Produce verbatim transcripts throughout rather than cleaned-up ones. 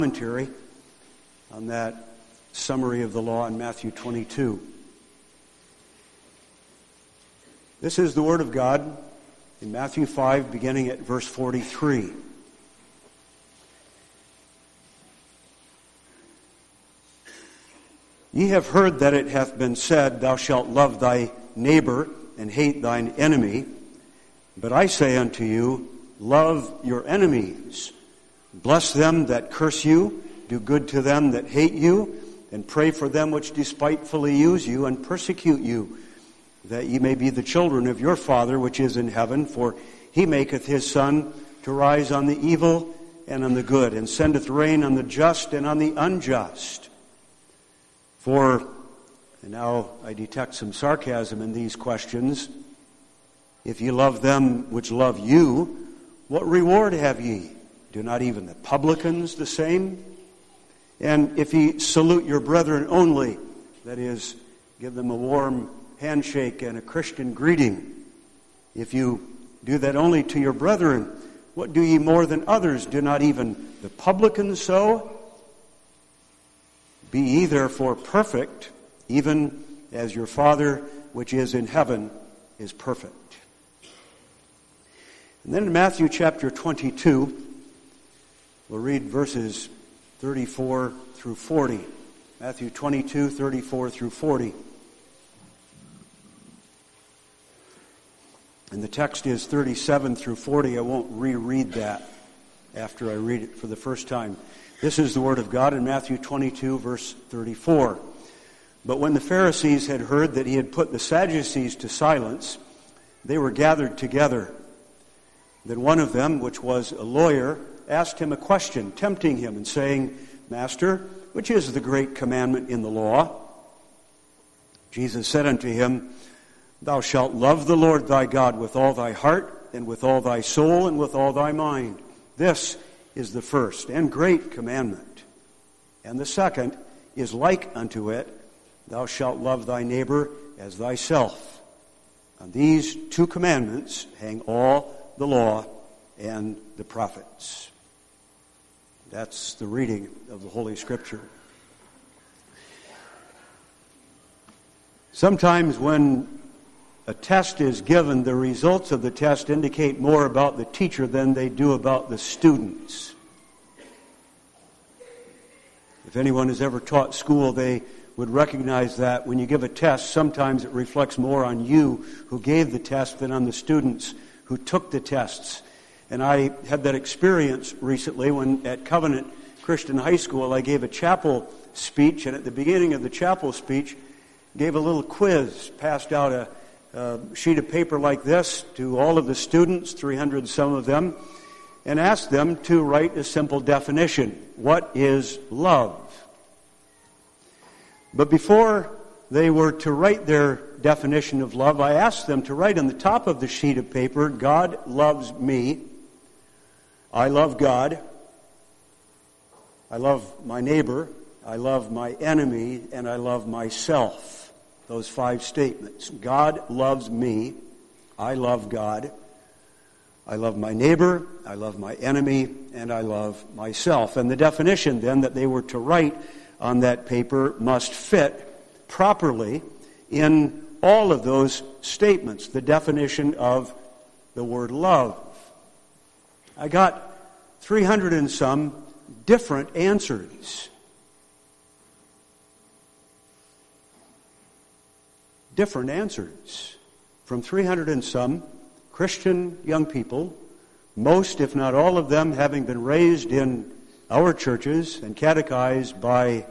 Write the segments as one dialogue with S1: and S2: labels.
S1: Commentary on that summary of the law in Matthew twenty-two. This is the Word of God in Matthew five, beginning at verse forty-three. Ye have heard that it hath been said, Thou shalt love thy neighbor and hate thine enemy. But I say unto you, love your enemies. Bless them that curse you, do good to them that hate you, and pray for them which despitefully use you and persecute you, that ye may be the children of your Father which is in heaven, for he maketh his sun to rise on the evil and on the good, and sendeth rain on the just and on the unjust. For, and now I detect some sarcasm in these questions, if ye love them which love you, what reward have ye? Do not even the publicans the same? And if ye salute your brethren only, that is, give them a warm handshake and a Christian greeting, if you do that only to your brethren, what do ye more than others? Do not even the publicans so? Be ye therefore perfect, even as your Father which is in heaven is perfect. And then in Matthew chapter twenty-two, we'll read verses thirty-four through forty. Matthew twenty-two, thirty-four through forty. And the text is thirty-seven through forty. I won't reread that after I read it for the first time. This is the Word of God in Matthew twenty-two, verse thirty-four. But when the Pharisees had heard that he had put the Sadducees to silence, they were gathered together. Then one of them, which was a lawyer, asked him a question, tempting him and saying, Master, which is the great commandment in the law? Jesus said unto him, Thou shalt love the Lord thy God with all thy heart, and with all thy soul, and with all thy mind. This is the first and great commandment. And the second is like unto it, Thou shalt love thy neighbor as thyself. On these two commandments hang all the law and the prophets. That's the reading of the Holy Scripture. Sometimes when a test is given, the results of the test indicate more about the teacher than they do about the students. If anyone has ever taught school, they would recognize that when you give a test, sometimes it reflects more on you who gave the test than on the students who took the tests. And I had that experience recently when at Covenant Christian High School I gave a chapel speech, and at the beginning of the chapel speech gave a little quiz, passed out a A sheet of paper like this to all of the students, three hundred some of them, and asked them to write a simple definition. What is love? But before they were to write their definition of love, I asked them to write on the top of the sheet of paper, God loves me, I love God, I love my neighbor, I love my enemy, and I love myself. Those five statements. God loves me. I love God. I love my neighbor. I love my enemy. And I love myself. And the definition then that they were to write on that paper must fit properly in all of those statements. The definition of the word love. I got three hundred and some different answers. Different answers from three hundred and some Christian young people, most, if not all of them, having been raised in our churches and catechized by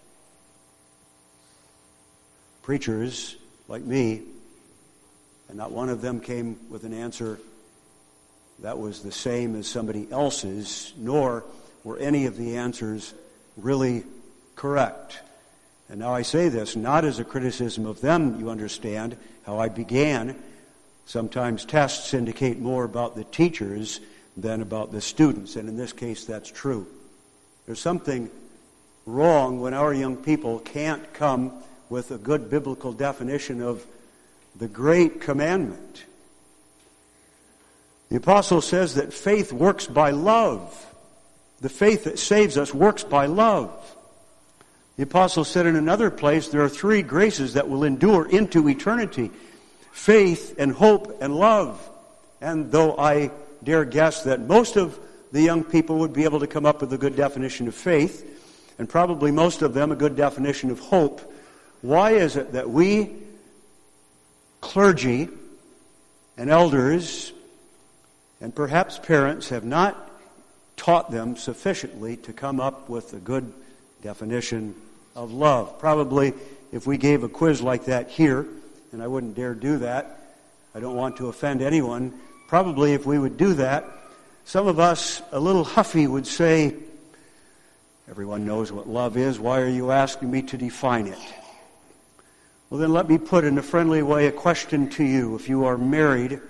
S1: preachers like me, and not one of them came with an answer that was the same as somebody else's, nor were any of the answers really correct. And now I say this not as a criticism of them, you understand, how I began. Sometimes tests indicate more about the teachers than about the students, and in this case that's true. There's something wrong when our young people can't come with a good biblical definition of the great commandment. The apostle says that faith works by love. The faith that saves us works by love. The apostle said in another place, there are three graces that will endure into eternity: faith and hope and love. And though I dare guess that most of the young people would be able to come up with a good definition of faith, and probably most of them a good definition of hope, why is it that we, clergy and elders, and perhaps parents, have not taught them sufficiently to come up with a good definition of love? Probably if we gave a quiz like that here, and I wouldn't dare do that, I don't want to offend anyone, probably if we would do that, some of us, a little huffy, would say, everyone knows what love is, why are you asking me to define it? Well, then let me put in a friendly way a question to you. If you are married,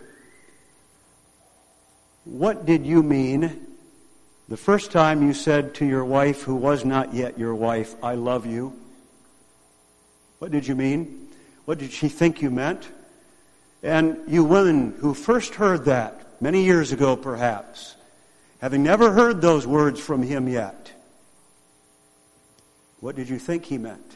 S1: what did you mean the first time you said to your wife, who was not yet your wife, I love you? What did you mean? What did she think you meant? And you women who first heard that, many years ago perhaps, having never heard those words from him yet, what did you think he meant?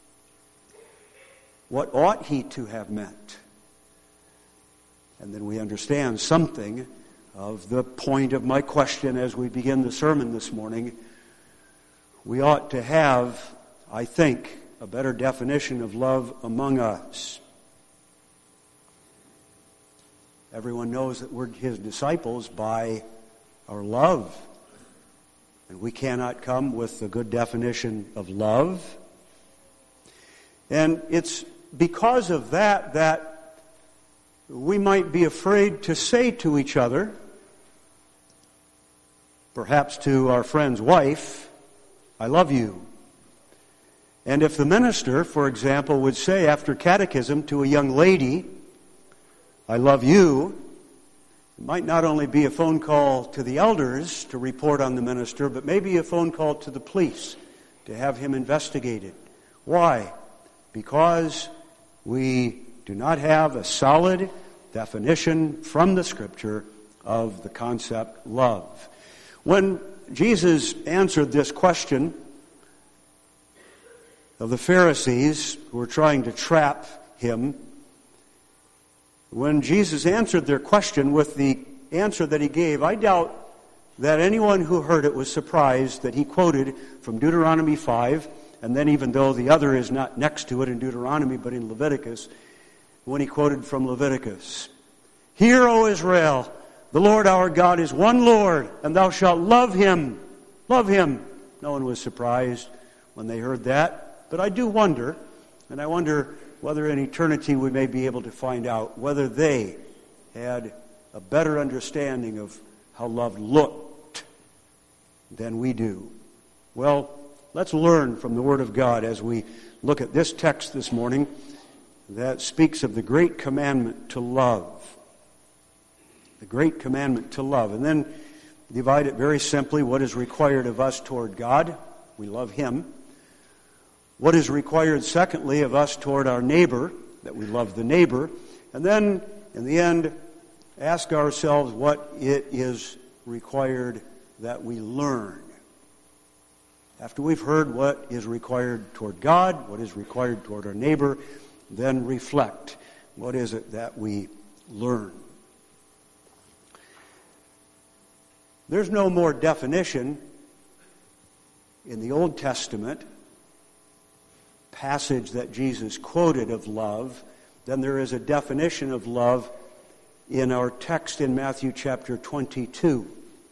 S1: What ought he to have meant? And then we understand something of the point of my question as we begin the sermon this morning. We ought to have, I think, a better definition of love among us. Everyone knows that we're his disciples by our love. And we cannot come with a good definition of love. And it's because of that that we might be afraid to say to each other, perhaps to our friend's wife, I love you. And if the minister, for example, would say after catechism to a young lady, I love you, it might not only be a phone call to the elders to report on the minister, but maybe a phone call to the police to have him investigated. Why? Because we do not have a solid definition from the Scripture of the concept love. When Jesus answered this question of the Pharisees who were trying to trap him, when Jesus answered their question with the answer that he gave, I doubt that anyone who heard it was surprised that he quoted from Deuteronomy five, and then even though the other is not next to it in Deuteronomy but in Leviticus, when he quoted from Leviticus, Hear, O Israel, the Lord our God is one Lord, and thou shalt love him. Love him. No one was surprised when they heard that. But I do wonder, and I wonder whether in eternity we may be able to find out whether they had a better understanding of how love looked than we do. Well, let's learn from the Word of God as we look at this text this morning that speaks of the great commandment to love. The great commandment to love. And then divide it very simply. What is required of us toward God? We love Him. What is required, secondly, of us toward our neighbor? That we love the neighbor. And then, in the end, ask ourselves what it is required that we learn. After we've heard what is required toward God, what is required toward our neighbor, then reflect. What is it that we learn? There's no more definition in the Old Testament passage that Jesus quoted of love than there is a definition of love in our text in Matthew chapter twenty-two.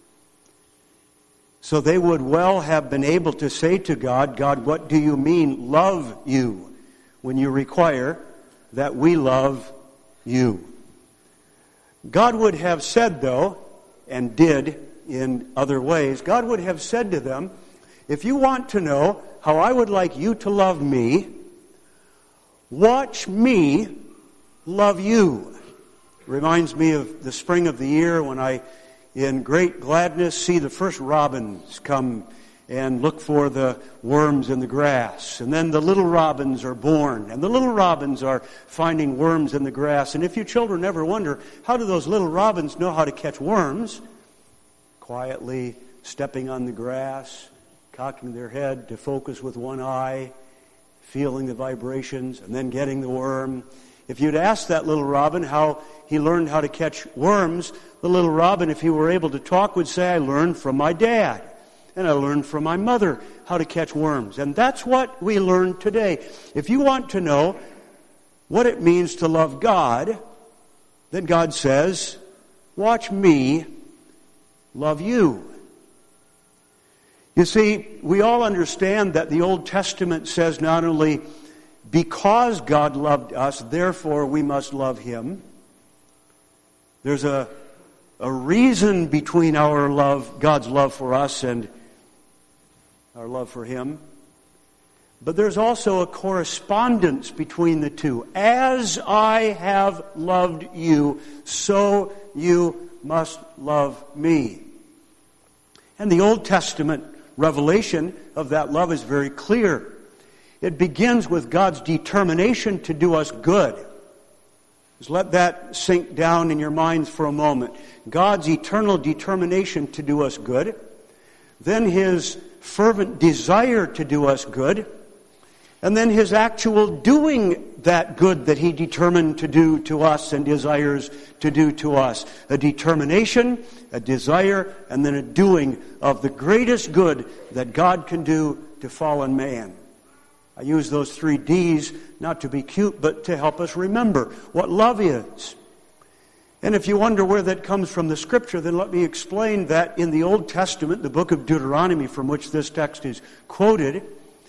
S1: So they would well have been able to say to God, God, what do you mean, love you, when you require that we love you? God would have said, though, and did in other ways, God would have said to them, if you want to know how I would like you to love me, watch me love you. Reminds me of the spring of the year when I, in great gladness, see the first robins come and look for the worms in the grass. And then the little robins are born, and the little robins are finding worms in the grass. And if you children ever wonder, how do those little robins know how to catch worms? Quietly, stepping on the grass, cocking their head to focus with one eye, feeling the vibrations, and then getting the worm. If you'd asked that little robin how he learned how to catch worms, the little robin, if he were able to talk, would say, I learned from my dad. And I learned from my mother how to catch worms. And that's what we learn today. If you want to know what it means to love God, then God says, watch me love you. You see, we all understand that the Old Testament says not only because God loved us, therefore we must love Him. There's a, a reason between our love, God's love for us and our love for Him. But there's also a correspondence between the two. As I have loved you, so you must love me. And the Old Testament revelation of that love is very clear. It begins with God's determination to do us good. Just let that sink down in your minds for a moment. God's eternal determination to do us good. Then His fervent desire to do us good. And then His actual doing that good that He determined to do to us and desires to do to us. A determination, a desire, and then a doing of the greatest good that God can do to fallen man. I use those three D's not to be cute, but to help us remember what love is. And if you wonder where that comes from the Scripture, then let me explain that in the Old Testament, the book of Deuteronomy, from which this text is quoted,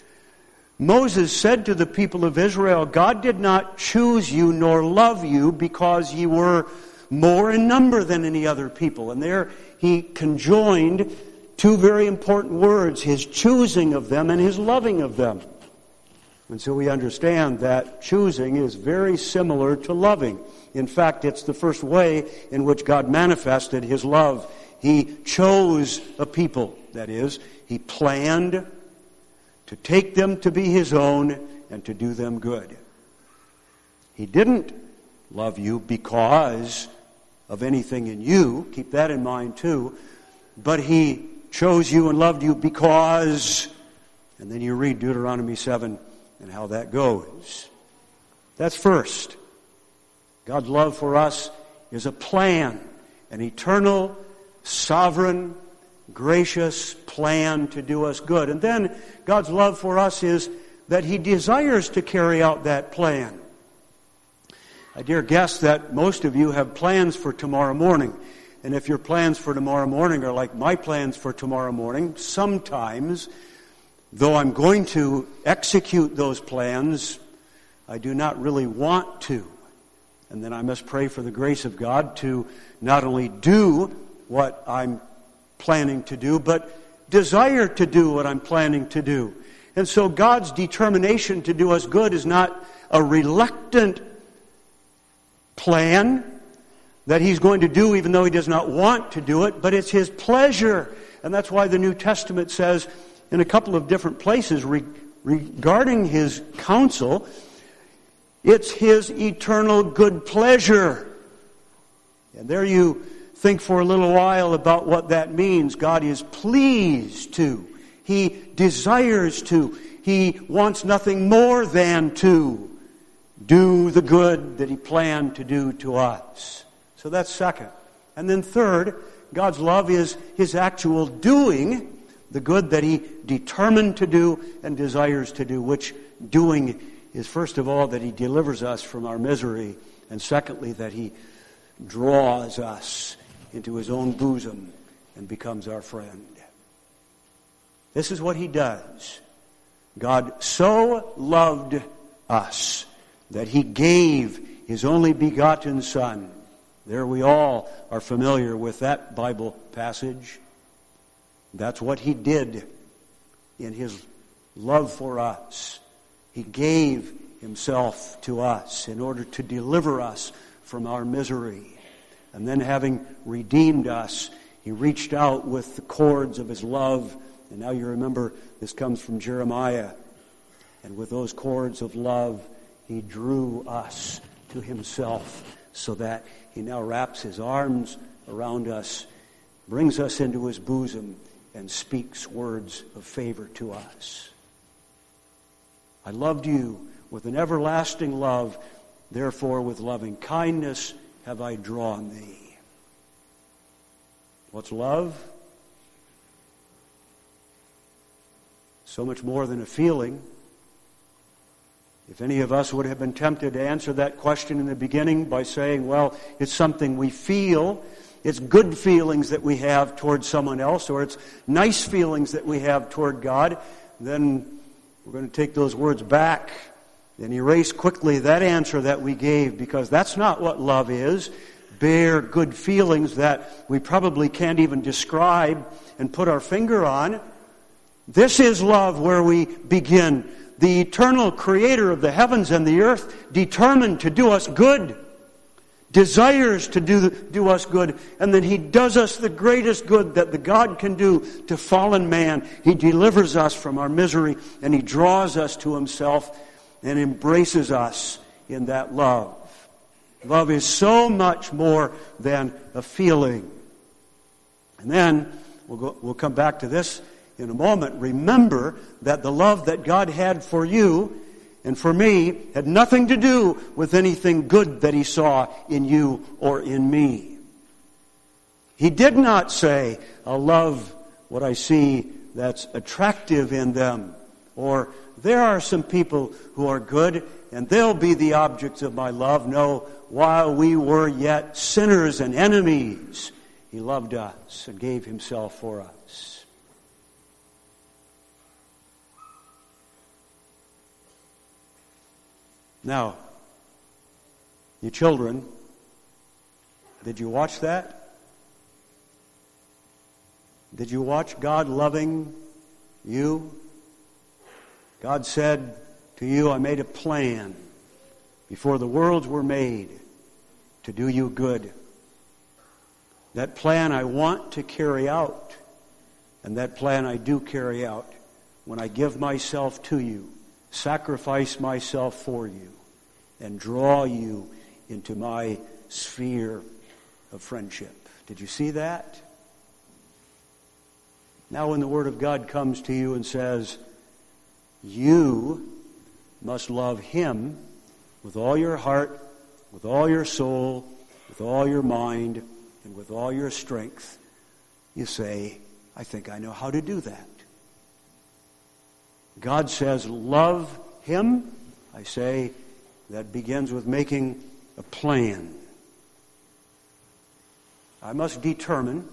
S1: Moses said to the people of Israel, God did not choose you nor love you because ye were more in number than any other people. And there he conjoined two very important words, His choosing of them and His loving of them. And so we understand that choosing is very similar to loving. In fact, it's the first way in which God manifested His love. He chose a people, that is, He planned to take them to be His own and to do them good. He didn't love you because of anything in you, keep that in mind too, but He chose you and loved you because, and then you read Deuteronomy seven and how that goes. That's first. God's love for us is a plan, an eternal, sovereign, gracious plan to do us good. And then God's love for us is that He desires to carry out that plan. I dare guess that most of you have plans for tomorrow morning. And if your plans for tomorrow morning are like my plans for tomorrow morning, sometimes, though I'm going to execute those plans, I do not really want to. And then I must pray for the grace of God to not only do what I'm planning to do, but desire to do what I'm planning to do. And so God's determination to do us good is not a reluctant plan that He's going to do even though He does not want to do it, but it's His pleasure. And that's why the New Testament says in a couple of different places re- regarding His counsel, it's His eternal good pleasure. And there you think for a little while about what that means. God is pleased to. He desires to. He wants nothing more than to do the good that He planned to do to us. So that's second. And then third, God's love is His actual doing the good that He determined to do and desires to do, which doing is first of all that He delivers us from our misery, and secondly that He draws us into His own bosom and becomes our friend. This is what He does. God so loved us that He gave His only begotten Son. There we all are familiar with that Bible passage. That's what He did in His love for us. He gave Himself to us in order to deliver us from our misery. And then having redeemed us, He reached out with the cords of His love. And now you remember this comes from Jeremiah. And with those cords of love, He drew us to Himself so that He now wraps His arms around us, brings us into His bosom, and speaks words of favor to us. I loved you with an everlasting love, therefore with loving kindness have I drawn thee. What's love? So much more than a feeling. If any of us would have been tempted to answer that question in the beginning by saying, well, it's something we feel, it's good feelings that we have toward someone else, or it's nice feelings that we have toward God, then we're going to take those words back and erase quickly that answer that we gave, because that's not what love is. Bare, good feelings that we probably can't even describe and put our finger on. This is love where we begin. The eternal creator of the heavens and the earth, determined to do us good, desires to do, do us good, and then He does us the greatest good that the God can do to fallen man. He delivers us from our misery, and He draws us to Himself and embraces us in that love. Love is so much more than a feeling. And then, we'll, go, we'll come back to this in a moment. Remember that the love that God had for you and for me had nothing to do with anything good that He saw in you or in me. He did not say, I'll love what I see that's attractive in them, or there are some people who are good and they'll be the objects of my love. No, while we were yet sinners and enemies, He loved us and gave Himself for us. Now, you children, did you watch that? Did you watch God loving you? God said to you, I made a plan before the worlds were made to do you good. That plan I want to carry out, and that plan I do carry out when I give myself to you, sacrifice myself for you, and draw you into my sphere of friendship. Did you see that? Now when the Word of God comes to you and says, you must love Him with all your heart, with all your soul, with all your mind, and with all your strength, you say, I think I know how to do that. God says, love Him. I say, that begins with making a plan. I must determine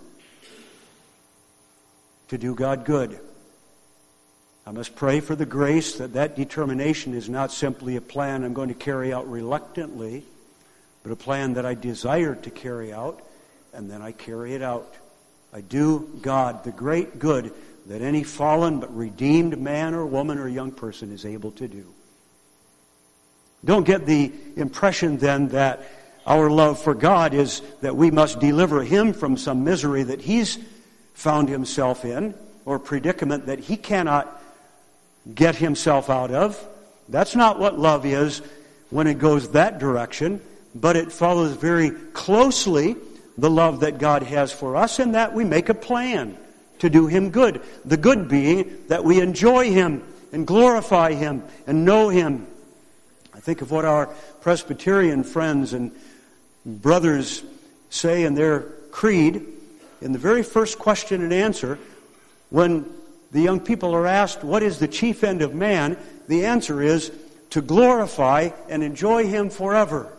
S1: to do God good. I must pray for the grace that that determination is not simply a plan I'm going to carry out reluctantly, but a plan that I desire to carry out, and then I carry it out. I do God the great good that any fallen but redeemed man or woman or young person is able to do. Don't get the impression then that our love for God is that we must deliver Him from some misery that He's found Himself in, or predicament that He cannot get Himself out of. That's not what love is when it goes that direction, but it follows very closely the love that God has for us, in that we make a plan to do Him good. The good being that we enjoy Him and glorify Him and know Him. I think of what our Presbyterian friends and brothers say in their creed. In the very first question and answer, when the young people are asked, what is the chief end of man? The answer is to glorify and enjoy Him forever.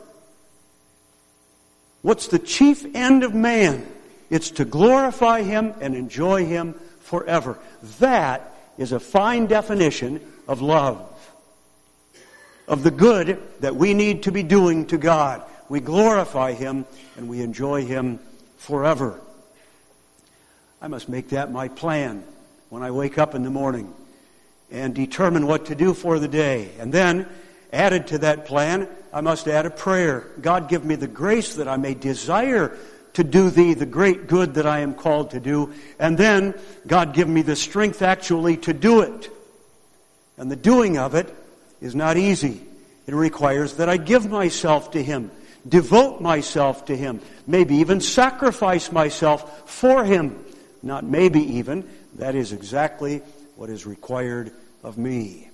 S1: What's the chief end of man? It's to glorify Him and enjoy Him forever. That is a fine definition of love, of the good that we need to be doing to God. We glorify Him and we enjoy Him forever. I must make that my plan when I wake up in the morning and determine what to do for the day. And then, added to that plan, I must add a prayer. God, give me the grace that I may desire to do Thee the great good that I am called to do. And then, God, give me the strength actually to do it. And the doing of it is not easy. It requires that I give myself to Him, devote myself to Him, maybe even sacrifice myself for Him. Not maybe even, That is exactly what is required of me.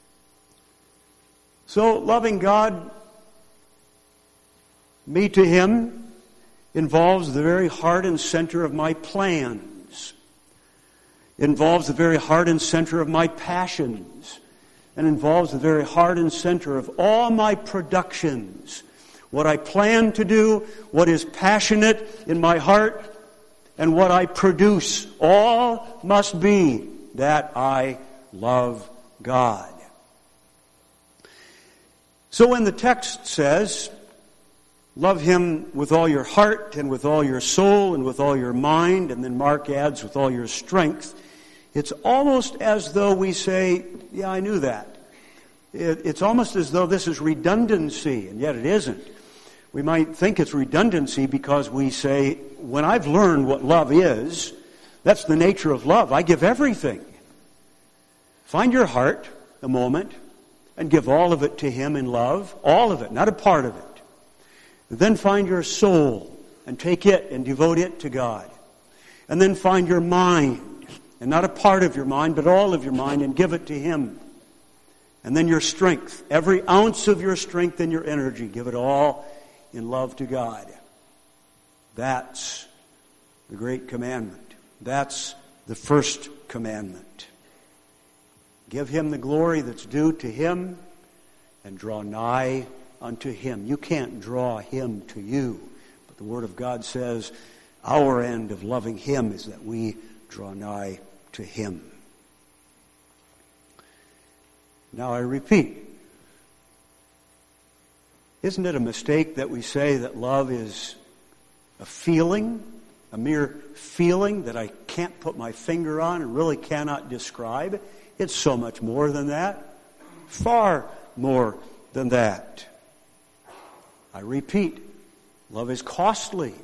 S1: So, loving God, me to Him, involves the very heart and center of my plans. It involves the very heart and center of my passions. And involves the very heart and center of all my productions. What I plan to do, what is passionate in my heart, and what I produce, all must be that I love God. So when the text says, love Him with all your heart and with all your soul and with all your mind, and then Mark adds with all your strength, it's almost as though we say, yeah, I knew that. It's almost as though this is redundancy, and yet it isn't. We might think it's redundancy because we say, when I've learned what love is, that's the nature of love. I give everything. Find your heart a moment and give all of it to Him in love. All of it, not a part of it. And then find your soul and take it and devote it to God. And then find your mind, and not a part of your mind, but all of your mind, and give it to Him. And then your strength, every ounce of your strength and your energy, give it all in love to God. That's the great commandment. That's the first commandment. Give Him the glory that's due to Him and draw nigh unto Him. You can't draw Him to you, but the Word of God says our end of loving Him is that we draw nigh to Him. Now I repeat, isn't it a mistake that we say that love is a feeling, a mere feeling that I can't put my finger on and really cannot describe? It's so much more than that. Far more than that. I repeat, love is costly.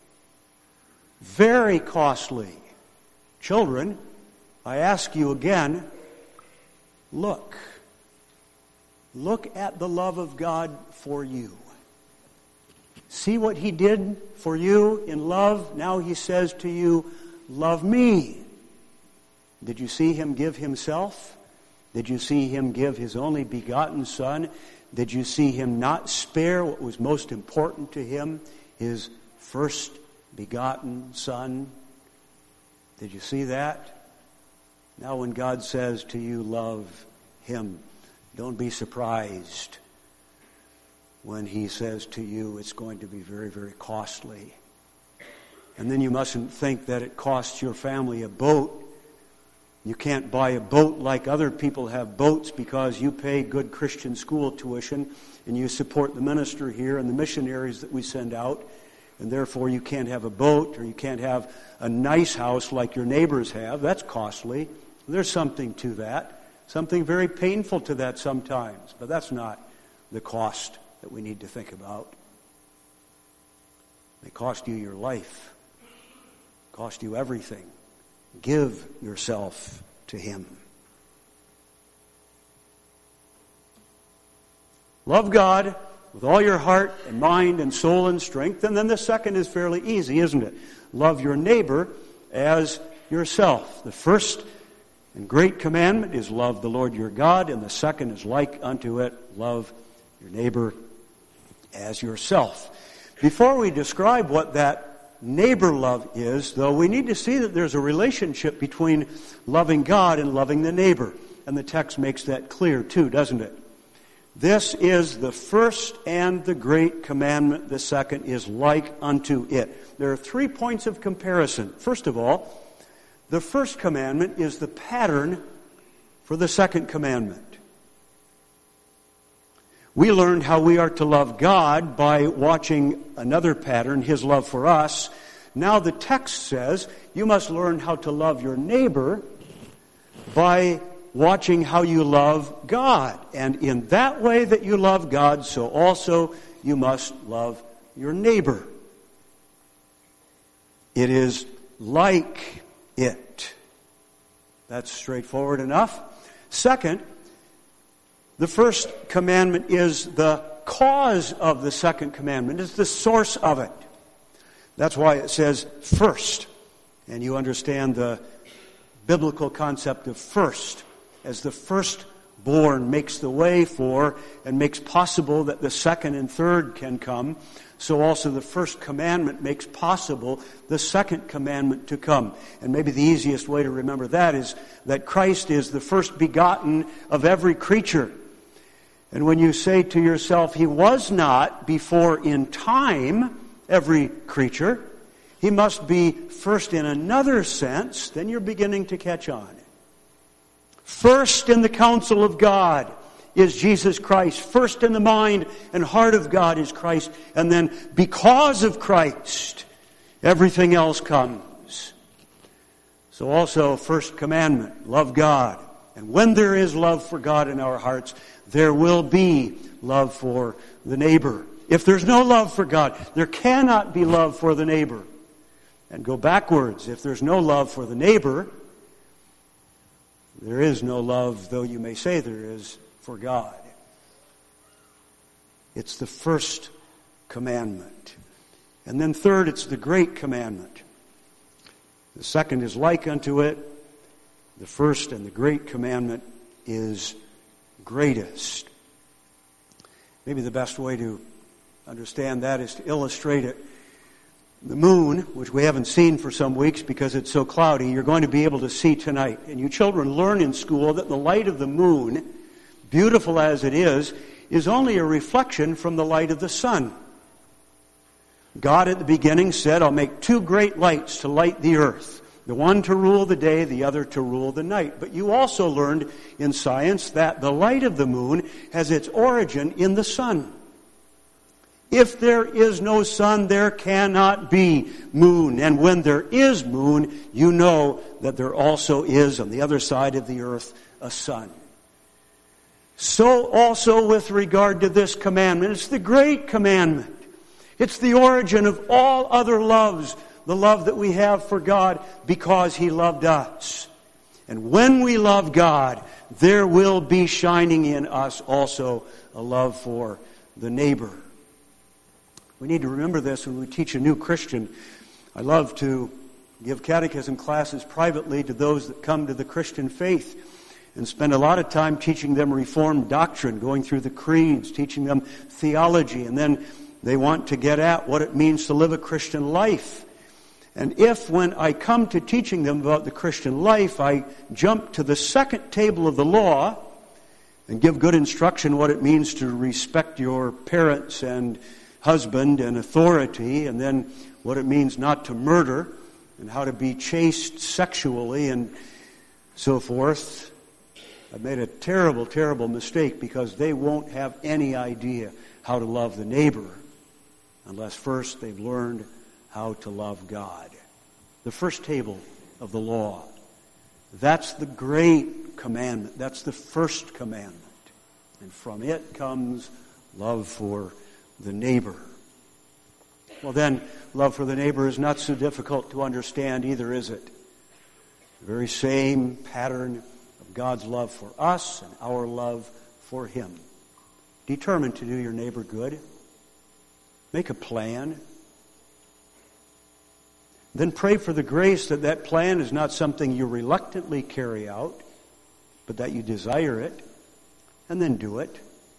S1: Very costly. Children, I ask you again, look. Look at the love of God for you. See what He did for you in love. Now He says to you, love me. Did you see Him give Himself? Did you see Him give His only begotten Son? Did you see Him not spare what was most important to Him, His first begotten Son? Did you see that? Now when God says to you, love Him, don't be surprised when He says to you it's going to be very, very costly. And then you mustn't think that it costs your family a boat. You can't buy a boat like other people have boats because you pay good Christian school tuition and you support the minister here and the missionaries that we send out. And therefore you can't have a boat or you can't have a nice house like your neighbors have. That's costly. There's something to that. Something very painful to that sometimes, but that's not the cost that we need to think about. They cost you your life, cost you everything. Give yourself to Him. Love God with all your heart and mind and soul and strength. And then the second is fairly easy, isn't it? Love your neighbor as yourself. The first and great commandment is love the Lord your God, and the second is like unto it, love your neighbor as yourself. Before we describe what that neighbor love is, though, we need to see that there's a relationship between loving God and loving the neighbor. And the text makes that clear too, doesn't it? This is the first and the great commandment. The second is like unto it. There are three points of comparison. First of all, the first commandment is the pattern for the second commandment. We learned how we are to love God by watching another pattern, His love for us. Now the text says you must learn how to love your neighbor by watching how you love God. And in that way that you love God, so also you must love your neighbor. It is like it. That's straightforward enough. Second, the first commandment is the cause of the second commandment. It's the source of it. That's why it says first. And you understand the biblical concept of first, as the firstborn makes the way for and makes possible that the second and third can come, so also the first commandment makes possible the second commandment to come. And maybe the easiest way to remember that is that Christ is the first begotten of every creature. And when you say to yourself, He was not before in time every creature, He must be first in another sense, then you're beginning to catch on. First in the counsel of God is Jesus Christ. First in the mind and heart of God is Christ. And then because of Christ, everything else comes. So also, first commandment, love God. And when there is love for God in our hearts, there will be love for the neighbor. If there's no love for God, there cannot be love for the neighbor. And go backwards. If there's no love for the neighbor, there is no love, though you may say there is, for God. It's the first commandment. And then third, it's the great commandment. The second is like unto it. The first and the great commandment is greatest. Maybe the best way to understand that is to illustrate it. The moon, which we haven't seen for some weeks because it's so cloudy, you're going to be able to see tonight. And you children learn in school that the light of the moon, beautiful as it is, is only a reflection from the light of the sun. God at the beginning said, I'll make two great lights to light the earth. The one to rule the day, the other to rule the night. But you also learned in science that the light of the moon has its origin in the sun. If there is no sun, there cannot be moon. And when there is moon, you know that there also is, on the other side of the earth, a sun. So also with regard to this commandment, it's the great commandment. It's the origin of all other loves, the love that we have for God because He loved us. And when we love God, there will be shining in us also a love for the neighbor. We need to remember this when we teach a new Christian. I love to give catechism classes privately to those that come to the Christian faith and spend a lot of time teaching them Reformed doctrine, going through the creeds, teaching them theology, and then they want to get at what it means to live a Christian life. And if, when I come to teaching them about the Christian life, I jump to the second table of the law and give good instruction what it means to respect your parents and husband and authority, and then what it means not to murder, and how to be chaste sexually, and so forth, I've made a terrible, terrible mistake because they won't have any idea how to love the neighbor unless first they've learned how to love God. The first table of the law. That's the great commandment. That's the first commandment. And from it comes love for the neighbor. Well then, love for the neighbor is not so difficult to understand either, is it? The very same pattern of God's love for us and our love for Him. Determined to do your neighbor good. Make a plan. Then pray for the grace that that plan is not something you reluctantly carry out, but that you desire it, and then do it.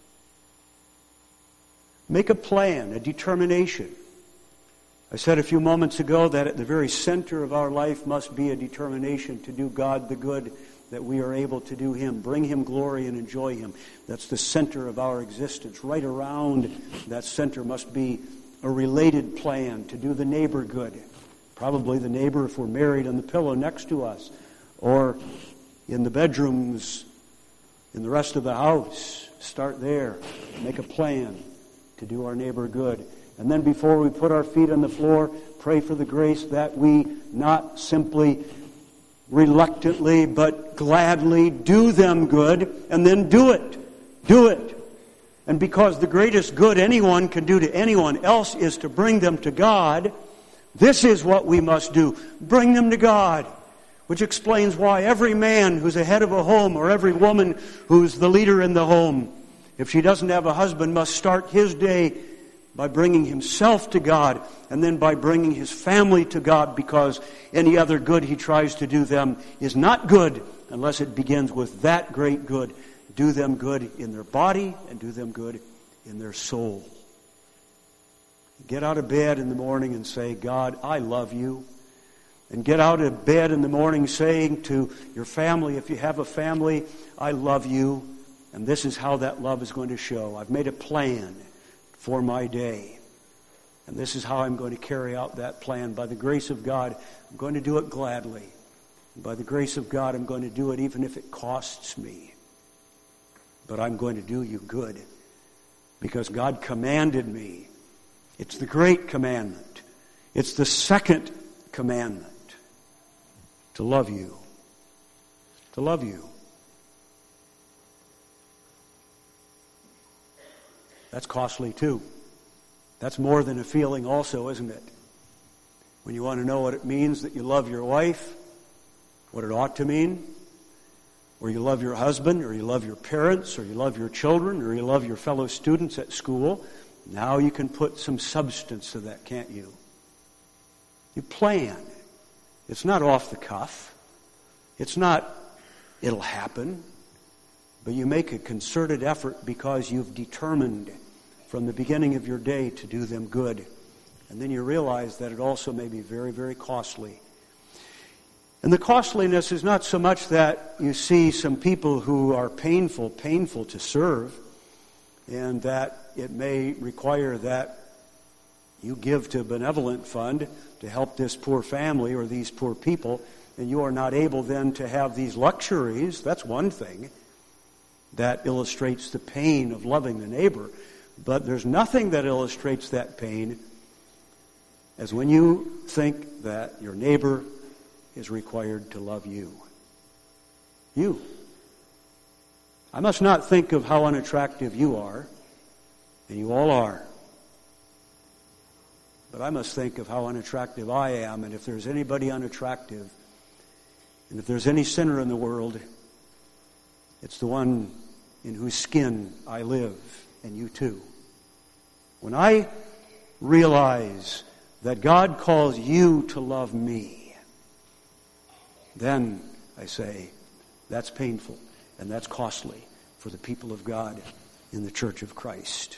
S1: Make a plan, a determination. I said a few moments ago that at the very center of our life must be a determination to do God the good that we are able to do Him, bring Him glory and enjoy Him. That's the center of our existence. Right around that center must be a related plan to do the neighbor good. Probably the neighbor, if we're married, on the pillow next to us, or in the bedrooms, in the rest of the house. Start there. Make a plan to do our neighbor good. And then before we put our feet on the floor, pray for the grace that we not simply reluctantly but gladly do them good, and then do it. Do it. And because the greatest good anyone can do to anyone else is to bring them to God, this is what we must do. Bring them to God. Which explains why every man who's a head of a home, or every woman who's the leader in the home, if she doesn't have a husband, must start his day by bringing himself to God, and then by bringing his family to God, because any other good he tries to do them is not good unless it begins with that great good. Do them good in their body and do them good in their soul. Get out of bed in the morning and say, God, I love you. And get out of bed in the morning saying to your family, if you have a family, I love you. And this is how that love is going to show. I've made a plan for my day. And this is how I'm going to carry out that plan. By the grace of God, I'm going to do it gladly. And by the grace of God, I'm going to do it even if it costs me. But I'm going to do you good. Because God commanded me. It's the great commandment. It's the second commandment. To love you. To love you. That's costly too. That's more than a feeling also, isn't it? When you want to know what it means that you love your wife, what it ought to mean, or you love your husband, or you love your parents, or you love your children, or you love your fellow students at school, now you can put some substance to that, can't you? You plan. It's not off the cuff. It's not, it'll happen. But you make a concerted effort because you've determined from the beginning of your day to do them good. And then you realize that it also may be very, very costly. And the costliness is not so much that you see some people who are painful, painful to serve, and that it may require that you give to a benevolent fund to help this poor family or these poor people, and you are not able then to have these luxuries. That's one thing that illustrates the pain of loving the neighbor. But there's nothing that illustrates that pain as when you think that your neighbor is required to love you. You. I must not think of how unattractive you are, and you all are. But I must think of how unattractive I am, and if there's anybody unattractive, and if there's any sinner in the world, it's the one in whose skin I live, and you too. When I realize that God calls you to love me, then I say, that's painful, and that's costly for the people of God in the Church of Christ.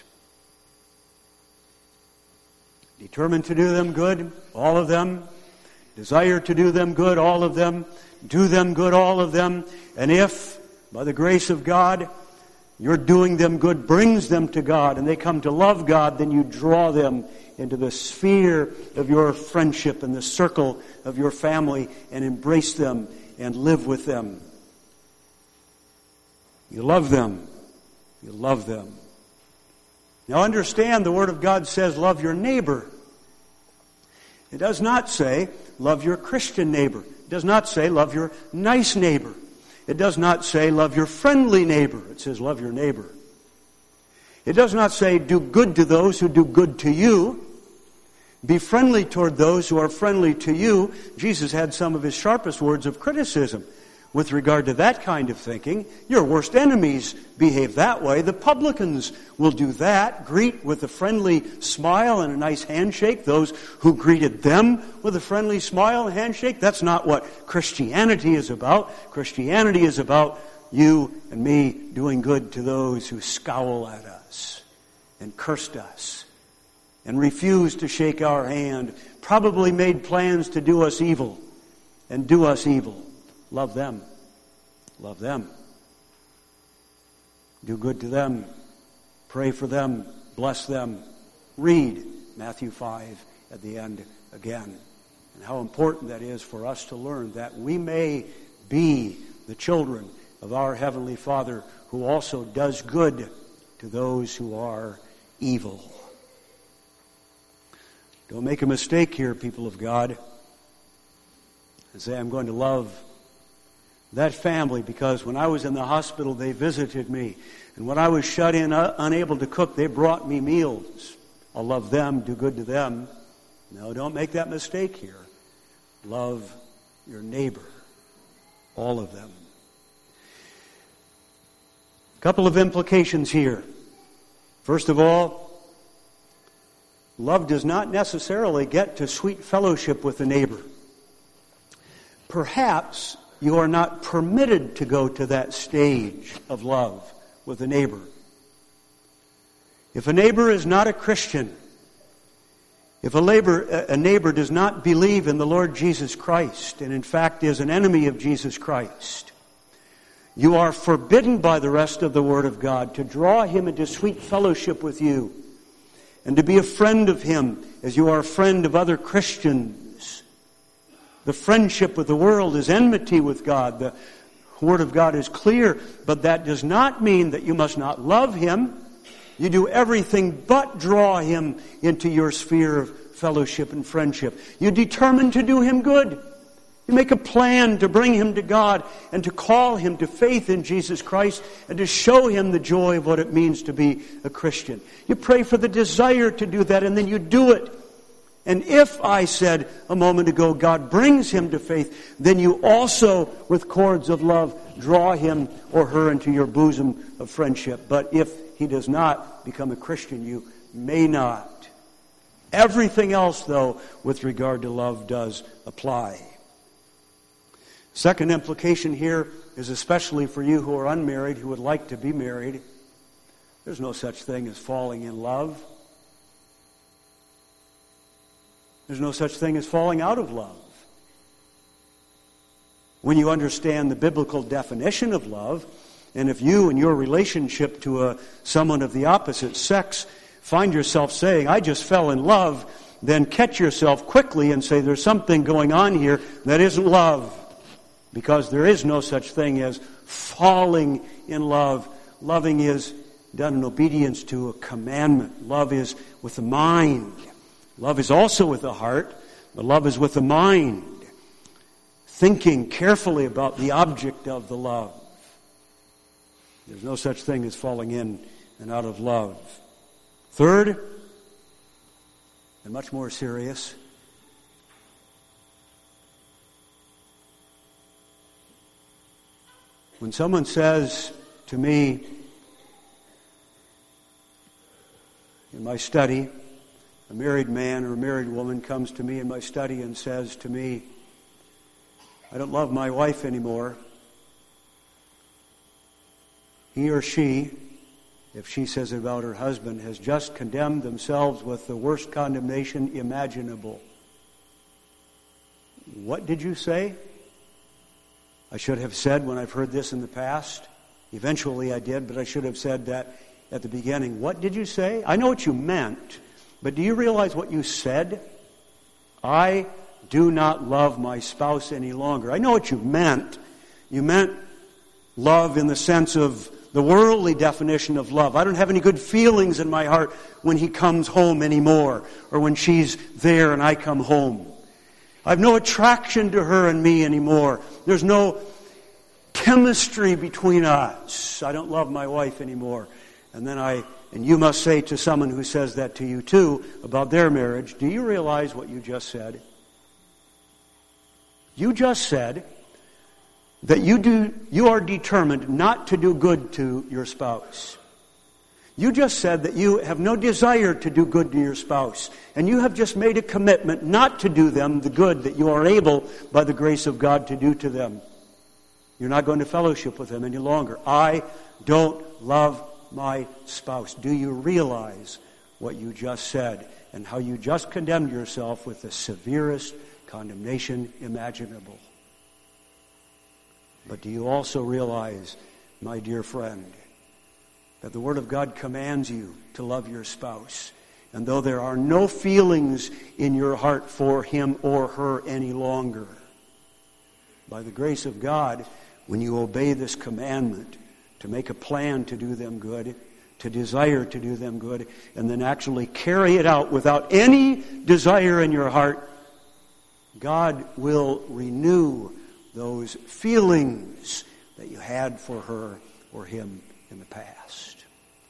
S1: Determined to do them good, all of them. Desire to do them good, all of them. Do them good, all of them. And if, by the grace of God, your doing them good brings them to God and they come to love God, then you draw them into the sphere of your friendship and the circle of your family and embrace them and live with them. You love them. You love them. Now understand, the Word of God says, love your neighbor. It does not say, love your Christian neighbor. It does not say, love your nice neighbor. It does not say, love your friendly neighbor. It says, love your neighbor. It does not say, do good to those who do good to you. Be friendly toward those who are friendly to you. Jesus had some of his sharpest words of criticism with regard to that kind of thinking. Your worst enemies behave that way. The publicans will do that. Greet with a friendly smile and a nice handshake those who greeted them with a friendly smile and handshake. That's not what Christianity is about. Christianity is about you and me doing good to those who scowl at us and cursed us and refused to shake our hand, probably made plans to do us evil and do us evil. Love them. Love them. Do good to them. Pray for them. Bless them. Read Matthew five at the end again. And how important that is for us to learn that we may be the children of our Heavenly Father who also does good to those who are evil. Don't make a mistake here, people of God, and say, I'm going to love that family because when I was in the hospital, they visited me. And when I was shut in, uh, unable to cook, they brought me meals. I'll love them, do good to them. No, don't make that mistake here. Love your neighbor, all of them. A couple of implications here. First of all, love does not necessarily get to sweet fellowship with the neighbor. Perhaps you are not permitted to go to that stage of love with a neighbor. If a neighbor is not a Christian, if a neighbor, a neighbor does not believe in the Lord Jesus Christ, and in fact is an enemy of Jesus Christ, you are forbidden by the rest of the Word of God to draw him into sweet fellowship with you and to be a friend of him as you are a friend of other Christians. The friendship with the world is enmity with God. The Word of God is clear, but that does not mean that you must not love him. You do everything but draw him into your sphere of fellowship and friendship. You determine to do him good. You make a plan to bring him to God and to call him to faith in Jesus Christ and to show him the joy of what it means to be a Christian. You pray for the desire to do that, and then you do it. And if, I said a moment ago, God brings him to faith, then you also, with cords of love, draw him or her into your bosom of friendship. But if he does not become a Christian, you may not. Everything else, though, with regard to love does apply. Second implication here is especially for you who are unmarried, who would like to be married. There's no such thing as falling in love. There's no such thing as falling out of love. When you understand the biblical definition of love, and if you in your relationship to a, someone of the opposite sex find yourself saying, I just fell in love, then catch yourself quickly and say, there's something going on here that isn't love. Because there is no such thing as falling in love. Loving is done in obedience to a commandment. Love is with the mind. Love is also with the heart, but love is with the mind. Thinking carefully about the object of the love. There's no such thing as falling in and out of love. Third, and much more serious, when someone says to me in my study, a married man or a married woman comes to me in my study and says to me, I don't love my wife anymore. He or she, if she says it about her husband, has just condemned themselves with the worst condemnation imaginable. What did you say? I should have said when I've heard this in the past. Eventually I did, but I should have said that at the beginning. What did you say? I know what you meant, but do you realize what you said? I do not love my spouse any longer. I know what you meant. You meant love in the sense of the worldly definition of love. I don't have any good feelings in my heart when he comes home anymore, or when she's there and I come home. I have no attraction to her and me anymore. There's no chemistry between us. I don't love my wife anymore. And then I, and you must say to someone who says that to you too about their marriage, do you realize what you just said? You just said that you do, you are determined not to do good to your spouse. You just said that you have no desire to do good to your spouse. And you have just made a commitment not to do them the good that you are able, by the grace of God, to do to them. You're not going to fellowship with them any longer. I don't love my spouse. Do you realize what you just said and how you just condemned yourself with the severest condemnation imaginable? But do you also realize, my dear friend, that the Word of God commands you to love your spouse? And though there are no feelings in your heart for him or her any longer, by the grace of God, when you obey this commandment to make a plan to do them good, to desire to do them good, and then actually carry it out without any desire in your heart, God will renew those feelings that you had for her or him in the past.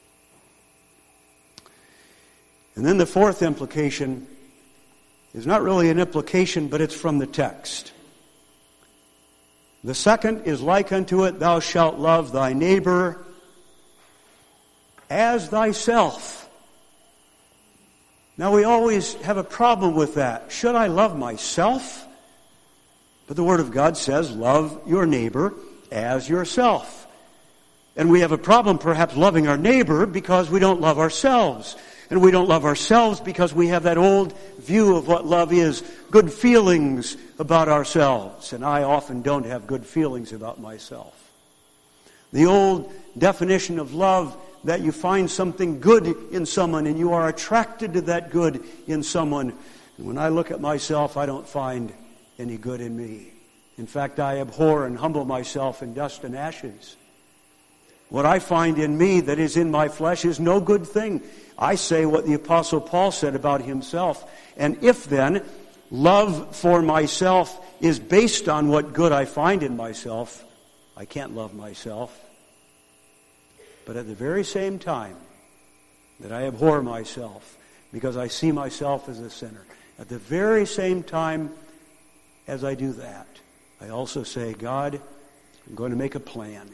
S1: And then the fourth implication is not really an implication, but it's from the text. The second is like unto it, thou shalt love thy neighbor as thyself. Now we always have a problem with that. Should I love myself? But the Word of God says, love your neighbor as yourself. And we have a problem perhaps loving our neighbor because we don't love ourselves. And we don't love ourselves because we have that old view of what love is, good feelings about ourselves. And I often don't have good feelings about myself. The old definition of love, that you find something good in someone and you are attracted to that good in someone. And when I look at myself, I don't find any good in me. In fact, I abhor and humble myself in dust and ashes. What I find in me that is in my flesh is no good thing. I say what the Apostle Paul said about himself. And if then love for myself is based on what good I find in myself, I can't love myself. But at the very same time that I abhor myself because I see myself as a sinner, at the very same time as I do that, I also say, God, I'm going to make a plan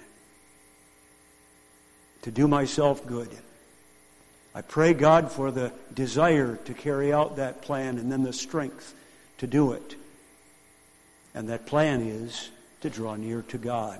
S1: to do myself good. I pray, God, for the desire to carry out that plan and then the strength to do it. And that plan is to draw near to God.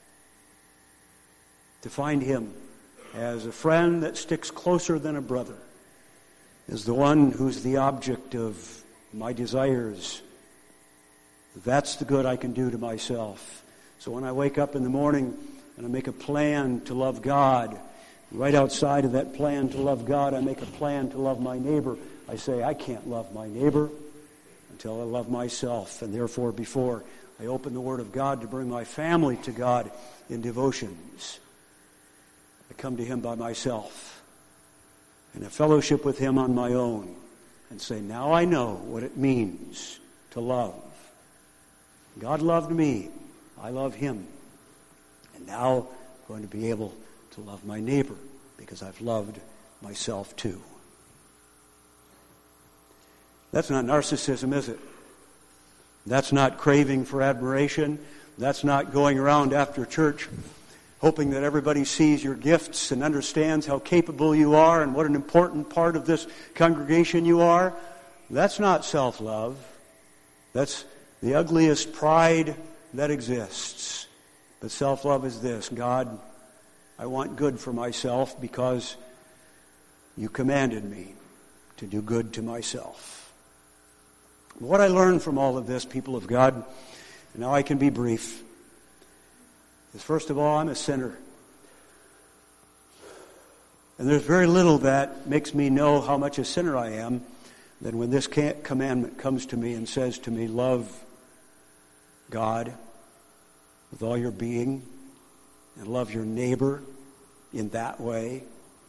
S1: To find Him as a friend that sticks closer than a brother, as the one who's the object of my desires. That's the good I can do to myself. So when I wake up in the morning and I make a plan to love God, right outside of that plan to love God, I make a plan to love my neighbor. I say, I can't love my neighbor until I love myself. And therefore, before I open the Word of God to bring my family to God in devotions, I come to Him by myself and a fellowship with Him on my own and say, now I know what it means to love. God loved me. I love Him. And now I'm going to be able to love my neighbor because I've loved myself too. That's not narcissism, is it? That's not craving for admiration. That's not going around after church hoping that everybody sees your gifts and understands how capable you are and what an important part of this congregation you are. That's not self-love. That's the ugliest pride that exists. But self-love is this: God, I want good for myself because you commanded me to do good to myself. What I learned from all of this, people of God, and now I can be brief, is first of all, I'm a sinner. And there's very little that makes me know how much a sinner I am than when this commandment comes to me and says to me, love God with all your being and love your neighbor in that way.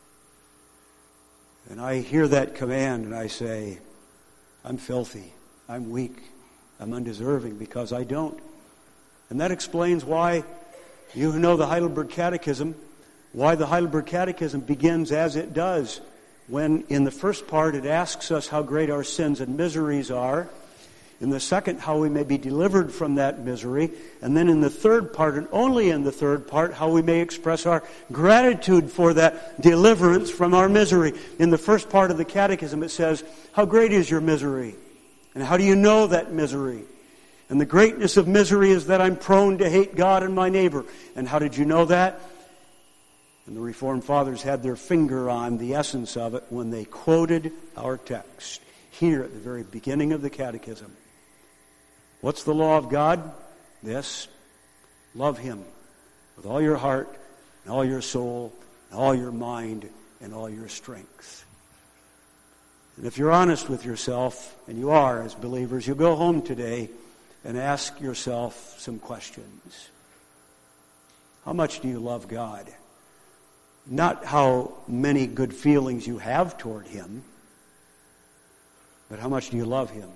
S1: And I hear that command and I say, I'm filthy, I'm weak, I'm undeserving because I don't. And that explains why you who know the Heidelberg Catechism, why the Heidelberg Catechism begins as it does, when in the first part it asks us how great our sins and miseries are, in the second how we may be delivered from that misery, and then in the third part, and only in the third part, how we may express our gratitude for that deliverance from our misery. In the first part of the Catechism it says, how great is your misery? And how do you know that misery? And the greatness of misery is that I'm prone to hate God and my neighbor. And how did you know that? And the Reformed Fathers had their finger on the essence of it when they quoted our text here at the very beginning of the Catechism. What's the law of God? This: love Him with all your heart and all your soul and all your mind and all your strength. And if you're honest with yourself, and you are as believers, you'll go home today and ask yourself some questions. How much do you love God? Not how many good feelings you have toward Him, but how much do you love Him?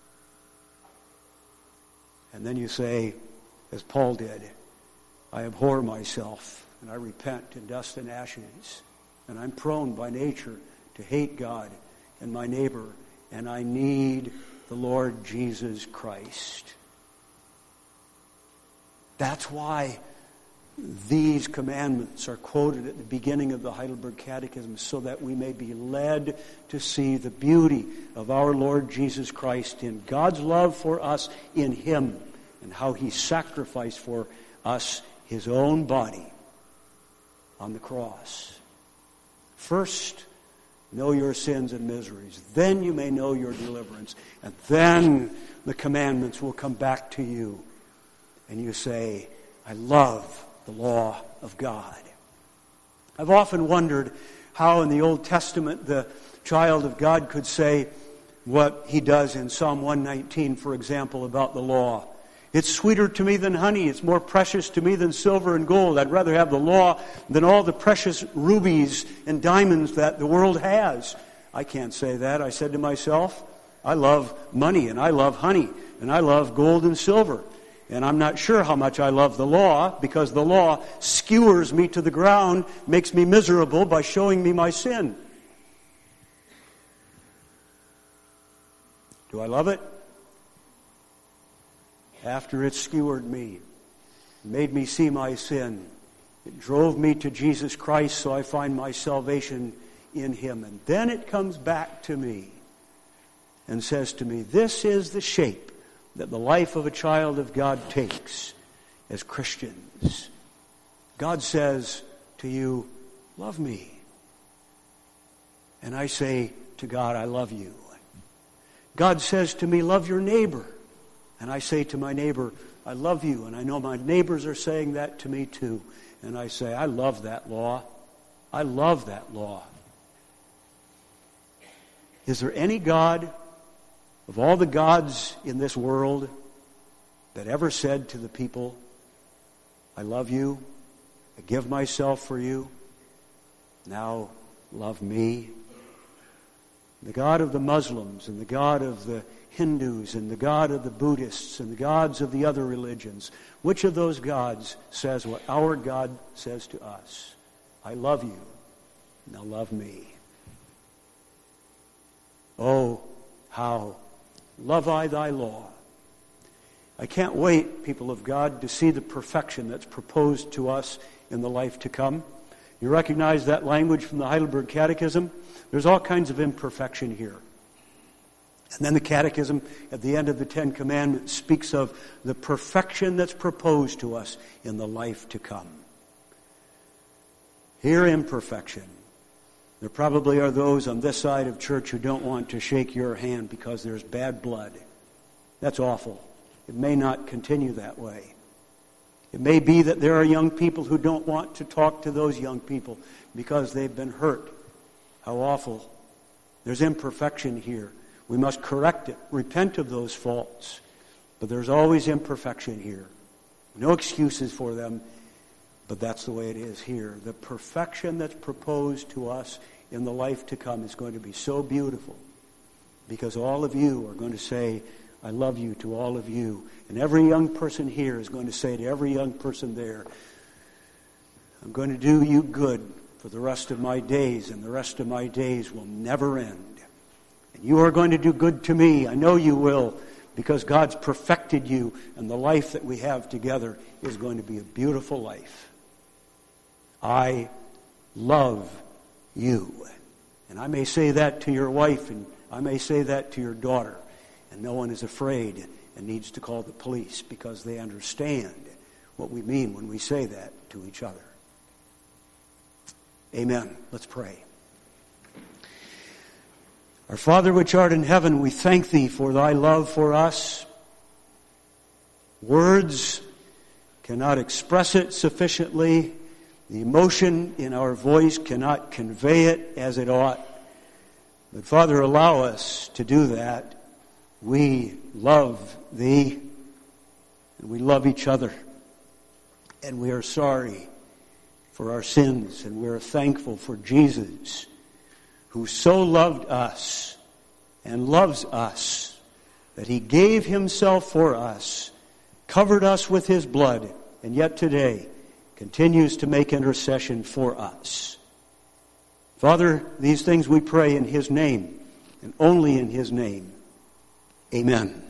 S1: And then you say, as Paul did, I abhor myself, and I repent in dust and ashes, and I'm prone by nature to hate God and my neighbor, and I need the Lord Jesus Christ. That's why These commandments are quoted at the beginning of the Heidelberg Catechism so that we may be led to see the beauty of our Lord Jesus Christ in God's love for us in Him and how He sacrificed for us His own body on the cross. First, know your sins and miseries. Then you may know your deliverance. And then the commandments will come back to you. And you say, I love the law of God. I've often wondered how in the Old Testament the child of God could say what he does in Psalm one nineteen, for example, about the law. It's sweeter to me than honey. It's more precious to me than silver and gold. I'd rather have the law than all the precious rubies and diamonds that the world has. I can't say that. I said to myself, I love money and I love honey and I love gold and silver. And I'm not sure how much I love the law, because the law skewers me to the ground, makes me miserable by showing me my sin. Do I love it? After it skewered me, made me see my sin, it drove me to Jesus Christ so I find my salvation in Him. And then it comes back to me and says to me, this is the shape that the life of a child of God takes as Christians. God says to you, love me. And I say to God, I love you. God says to me, love your neighbor. And I say to my neighbor, I love you. And I know my neighbors are saying that to me too. And I say, I love that law. I love that law. Is there any God of all the gods in this world that ever said to the people, I love you, I give myself for you, now love me? The God of the Muslims and the God of the Hindus and the God of the Buddhists and the gods of the other religions, which of those gods says what our God says to us? I love you, now love me. Oh, how love I thy law. I can't wait, people of God, to see the perfection that's proposed to us in the life to come. You recognize that language from the Heidelberg Catechism? There's all kinds of imperfection here. And then the Catechism, at the end of the Ten Commandments, speaks of the perfection that's proposed to us in the life to come. Here, imperfection. There probably are those on this side of church who don't want to shake your hand because there's bad blood. That's awful. It may not continue that way. It may be that there are young people who don't want to talk to those young people because they've been hurt. How awful. There's imperfection here. We must correct it, repent of those faults. But there's always imperfection here. No excuses for them. But that's the way it is here. The perfection that's proposed to us in the life to come is going to be so beautiful, because all of you are going to say, I love you to all of you. And every young person here is going to say to every young person there, I'm going to do you good for the rest of my days, and the rest of my days will never end. And you are going to do good to me. I know you will, because God's perfected you, and the life that we have together is going to be a beautiful life. I love you. And I may say that to your wife, and I may say that to your daughter, and no one is afraid and needs to call the police, because they understand what we mean when we say that to each other. Amen. Let's pray. Our Father which art in heaven, we thank Thee for Thy love for us. Words cannot express it sufficiently. The emotion in our voice cannot convey it as it ought. But Father, allow us to do that. We love Thee, and we love each other. And we are sorry for our sins, and we are thankful for Jesus, who so loved us and loves us that He gave Himself for us, covered us with His blood, and yet today continues to make intercession for us. Father, these things we pray in His name, and only in His name. Amen.